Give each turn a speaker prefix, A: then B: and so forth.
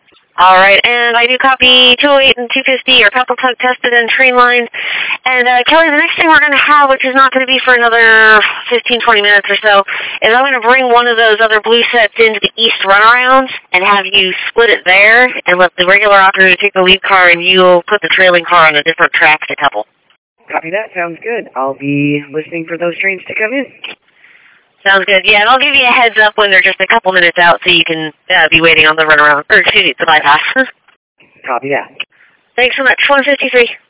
A: All right, and I do copy 208 and 250 are couple tug tested and train lined. And Kelly, the next thing we're going to have, which is not going to be for another 15, 20 minutes or so, is I'm going to bring one of those other blue sets into the east runarounds and have you split it there and let the regular operator take the lead car and you'll put the trailing car on a different track to couple.
B: Copy that. Sounds good. I'll be listening for those trains to come in.
A: Sounds good. Yeah, and I'll give you a heads up when they're just a couple minutes out so you can be waiting on the runaround, or excuse me, the bypass.
B: Copy that.
A: Thanks so much. 153.